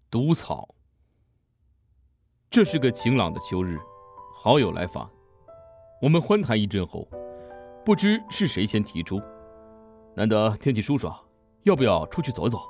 毒草。这是个晴朗的秋日，好友来访，我们欢谈一阵后，不知是谁先提出，难得天气舒爽，要不要出去走走？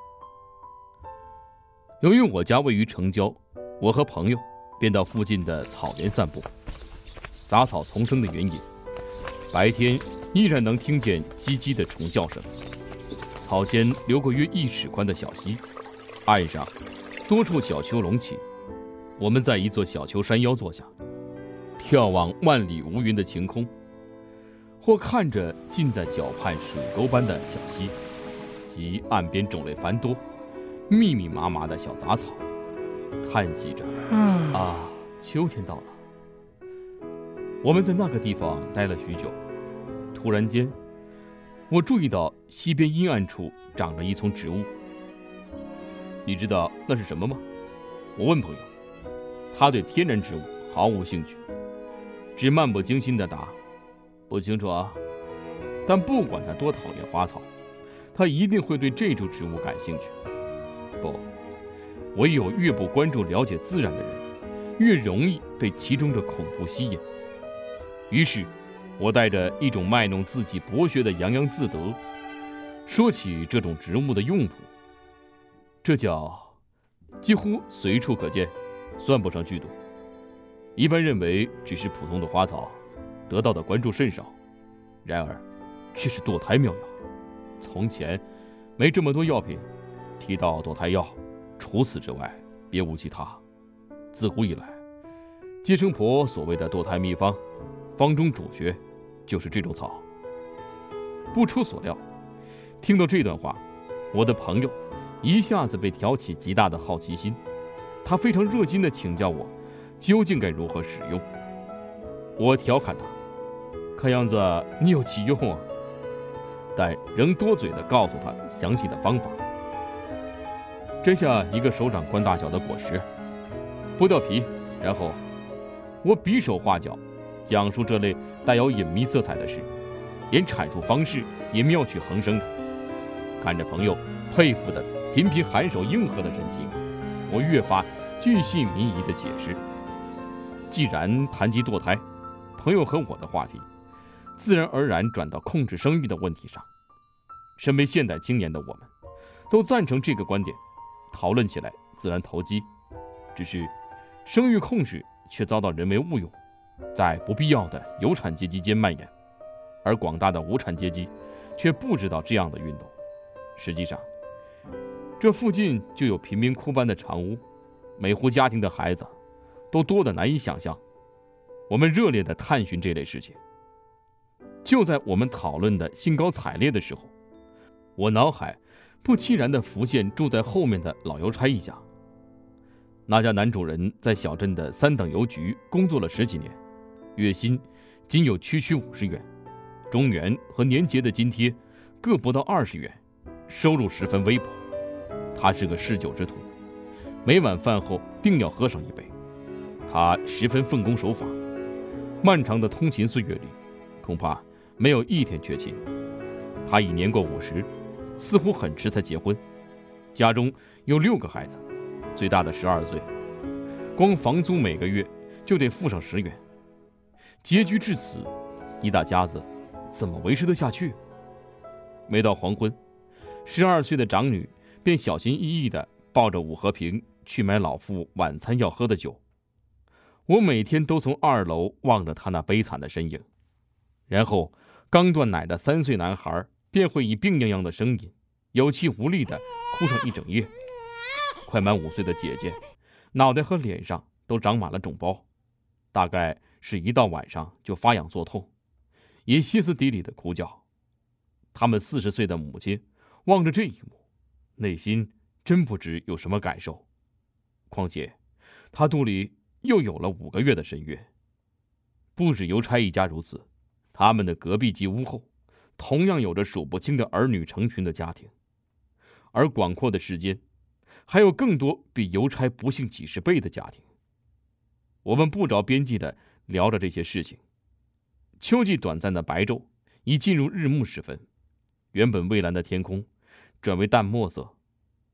由于我家位于城郊，我和朋友便到附近的草原散步。杂草丛生的原野，白天依然能听见唧唧的虫叫声。草间流过约1尺宽的小溪，岸上多处小丘隆起。我们在一座小丘山腰坐下，眺望万里无云的晴空，或看着近在脚畔水沟般的小溪，及岸边种类繁多、密密麻麻的小杂草，叹息着啊，秋天到了。我们在那个地方待了许久，突然间，我注意到溪边阴暗处长着一丛植物。你知道那是什么吗？我问朋友。他对天然植物毫无兴趣，只漫不经心地答：“不清楚啊。”但不管他多讨厌花草，他一定会对这株植物感兴趣。不，唯有越不关注了解自然的人，越容易被其中的恐怖吸引。于是，我带着一种卖弄自己博学的洋洋自得，说起这种植物的用途。这叫几乎随处可见，算不上剧毒。一般认为只是普通的花草，得到的关注甚少，然而却是堕胎妙药。从前没这么多药品，提到堕胎药，除此之外别无其他。自古以来，接生婆所谓的堕胎秘方，方中主穴就是这种草。不出所料，听到这段话，我的朋友一下子被挑起极大的好奇心，他非常热心地请教我究竟该如何使用。我调侃他，看样子你有急用啊，但仍多嘴地告诉他详细的方法。摘下一个手掌宽大小的果实，剥掉皮，然后我比手画脚讲述这类带有隐秘色彩的事，连阐述方式也妙趣横生的。看着朋友佩服的频频颔首应和的神情，我越发巨细靡遗地解释。既然谈及堕胎，朋友和我的话题自然而然转到控制生育的问题上。身为现代青年的我们，都赞成这个观点，讨论起来自然投机。只是生育控制却遭到人为误用，在不必要的有产阶级间蔓延，而广大的无产阶级却不知道这样的运动。实际上，这附近就有贫民窟般的长屋，每户家庭的孩子都多得难以想象。我们热烈地探寻这类事情。就在我们讨论的兴高采烈的时候，我脑海不期然地浮现住在后面的老邮差一家。那家男主人在小镇的3等邮局工作了10几年，月薪仅有区50元，中原和年节的津贴各不到20元，收入十分微薄。他是个嗜酒之徒，每晚饭后定要喝上一杯。他十分奉公守法，漫长的通勤岁月里，恐怕没有一天缺勤。他已年过50，似乎很迟才结婚，家中有6个孩子，最大的12岁，光房租每个月就得付上10元。拮据至此，一大家子怎么维持得下去？每到黄昏，12岁的长女便小心翼翼地抱着5盒瓶去买老父晚餐要喝的酒。我每天都从2楼望着他那悲惨的身影，然后刚断奶的3岁男孩便会以病怏怏的声音有气无力地哭上一整夜。快满5岁的姐姐脑袋和脸上都长满了肿包，大概是一到晚上就发痒作痛，也歇斯底里的哭叫。他们40岁的母亲望着这一幕，内心真不知有什么感受。况且他肚里又有了5个月的身孕。不止邮差一家如此，他们的隔壁及屋后同样有着数不清的儿女成群的家庭。而广阔的世间还有更多比邮差不幸几十倍的家庭。我们不着边际地聊着这些事情。秋季短暂的白昼已进入日暮时分，原本蔚蓝的天空转为淡墨色，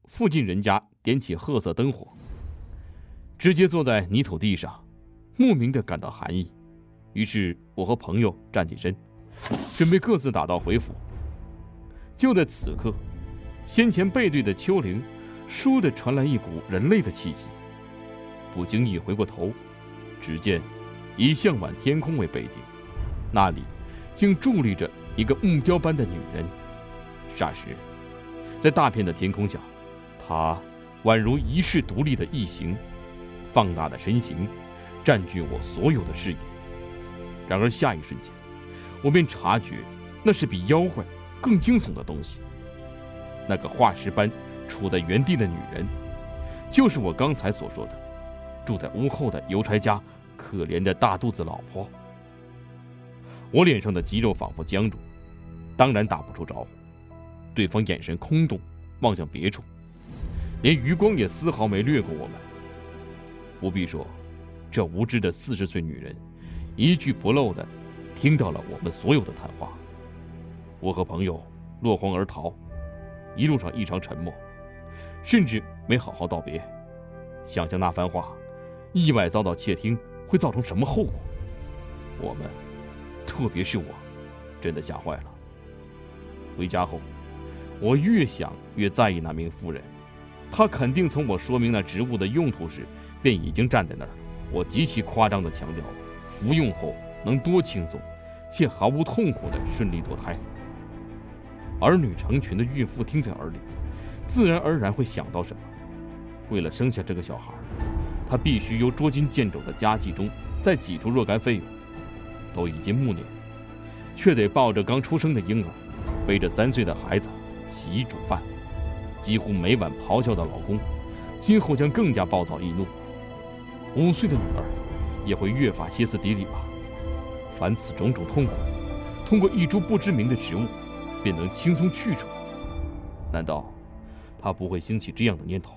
附近人家点起褐色灯火，直接坐在泥土地上，莫名的感到寒意。于是我和朋友站起身，准备各自打道回府。就在此刻，先前背对的丘陵倏地传来一股人类的气息。不经意回过头，只见以向晚天空为背景，那里竟伫立着一个木雕般的女人。霎时，在大片的天空下，她宛如遗世独立的异形，放大的身形占据我所有的视野。然而下一瞬间，我便察觉那是比妖怪更惊悚的东西。那个化石般处在原地的女人，就是我刚才所说的住在屋后的邮差家可怜的大肚子老婆。我脸上的肌肉仿佛僵住，当然打不出招呼。对方眼神空洞，望向别处，连余光也丝毫没掠过我们。不必说，这无知的40岁女人一句不漏地听到了我们所有的谈话。我和朋友落荒而逃，一路上异常沉默，甚至没好好道别。想象那番话意外遭到窃听会造成什么后果，我们，特别是我，真的吓坏了。回家后，我越想越在意那名妇人，她肯定从我说明那植物的用途时便已经站在那儿。我极其夸张地强调服用后能多轻松且毫无痛苦地顺利堕胎。儿女成群的孕妇听在耳里，自然而然会想到什么。为了生下这个小孩，她必须由捉襟见肘的家计中再挤出若干费用。都已经暮年，却得抱着刚出生的婴儿，背着3岁的孩子洗衣煮饭，几乎每晚咆哮的老公，今后将更加暴躁易怒。5岁的女儿也会越发歇斯底里吧。凡此种种痛苦，通过一株不知名的植物便能轻松去除。难道他不会兴起这样的念头？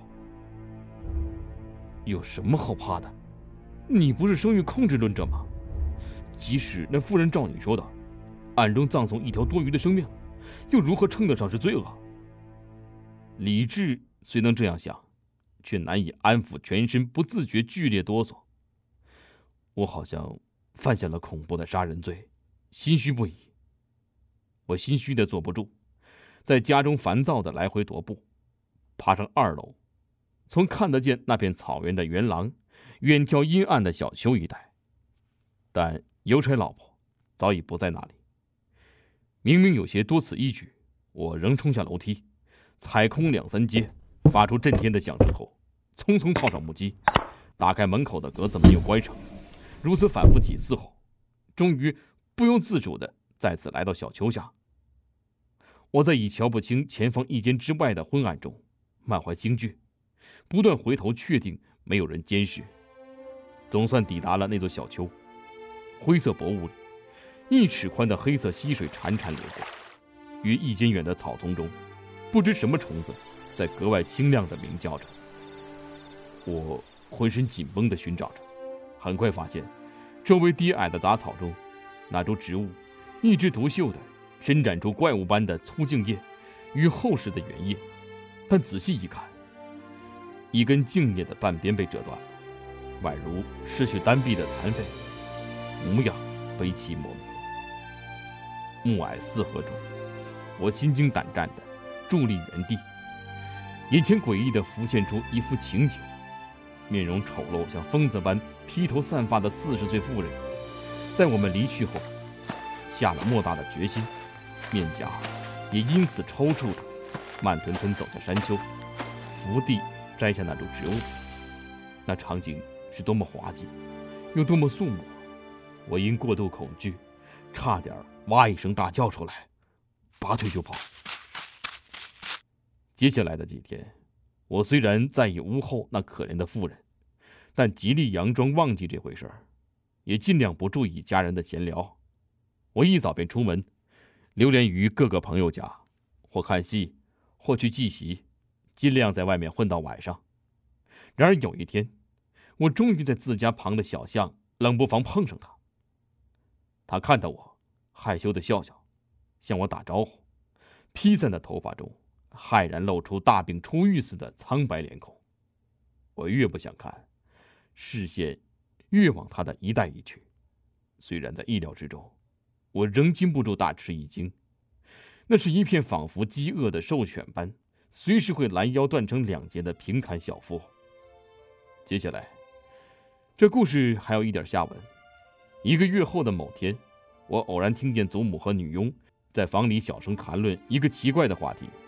有什么好怕的？你不是生育控制论者吗？即使那妇人照你说的，暗中葬送一条多余的生命，又如何称得上是罪恶？理智虽能这样想，却难以安抚全身不自觉剧烈哆嗦。我好像犯下了恐怖的杀人罪，心虚不已。我心虚的坐不住，在家中烦躁的来回踱步，爬上2楼，从看得见那片草原的圆廊远眺阴暗的小丘一带。但邮差老婆早已不在那里。明明有些多此一举，我仍冲下楼梯，踩空2、3阶，发出震天的响声后，匆匆套上木屐，打开门口的格子没有关上。如此反复几次后，终于不由自主地再次来到小丘下。我在已瞧不清前方1间之外的昏暗中满怀惊惧，不断回头确定没有人监视。总算抵达了那座小丘。灰色薄雾里，1尺宽的黑色溪水潺潺流过。约1间远的草丛中，不知什么虫子在格外清亮地鸣叫着。我浑身紧绷地寻找着，很快发现周围低矮的杂草中，那株植物一枝独秀地伸展出怪物般的粗茎叶与厚实的圆叶，但仔细一看，一根茎叶的半边被折断了，宛如失去单臂的残废，模样悲戚莫名。暮霭四合中，我心惊胆战地伫立原地，眼前诡异地浮现出一幅情景：面容丑陋像疯子般披头散发的40岁妇人，在我们离去后，下了莫大的决心，面颊也因此抽搐着，慢吞吞走下山丘，伏地摘下那株植物。那场景是多么滑稽，又多么肃穆！我因过度恐惧，差点哇一声大叫出来，拔腿就跑。接下来的几天，我虽然在意屋后那可怜的妇人，但极力佯装忘记这回事儿，也尽量不注意家人的闲聊。我一早便出门，流连于各个朋友家，或看戏，或去祭席，尽量在外面混到晚上。然而有一天，我终于在自家旁的小巷冷不防碰上他。他看到我，害羞地笑笑，向我打招呼，披散的头发中骇然露出大病初愈似的苍白脸孔。我越不想看，视线越往他的一带移去。虽然在意料之中，我仍禁不住大吃一惊。那是一片仿佛饥饿的兽犬般，随时会拦腰断成两截的平坦小腹。接下来，这故事还有一点下文。1个月后的某天，我偶然听见祖母和女佣在房里小声谈论一个奇怪的话题。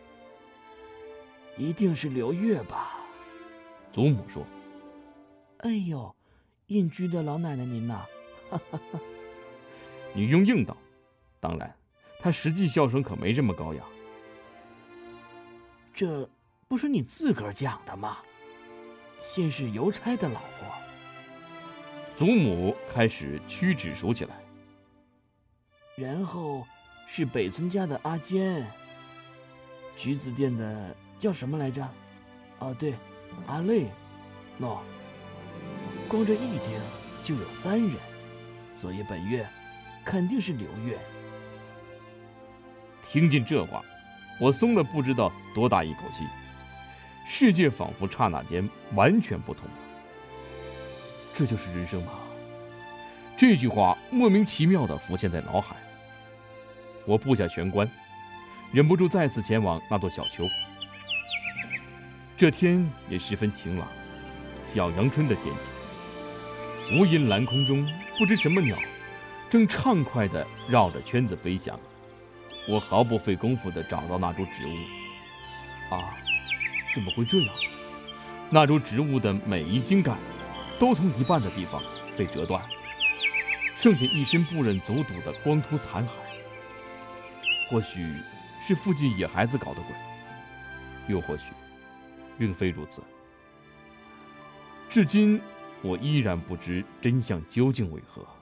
一定是刘月吧？ 祖母说。 哎呦，隐居的老奶奶您呐！哈哈哈。 女佣应道。当然，她实际笑声可没这么高雅。 这不是你自个儿讲的吗？先是邮差的老婆。 祖母开始屈指数起来。 然后是北村家的阿坚，橘子店的叫什么来着？哦，对，阿累。喏，光这一丁就有3人，所以本月肯定是刘月。 听见这话，我松了不知道多大一口气。世界仿佛刹那间完全不同了。这就是人生吗？这句话莫名其妙地浮现在脑海。我布下玄关，忍不住再次前往那座小丘。这天也十分晴朗，小阳春的天气。无垠蓝空中，不知什么鸟正畅快地绕着圈子飞翔。我毫不费功夫地找到那株植物。啊，怎么会这样？那株植物的每一茎干都从一半的地方被折断，剩下一身不忍走睹的光秃残骸。或许是附近野孩子搞的鬼，又或许并非如此。至今我依然不知真相究竟为何。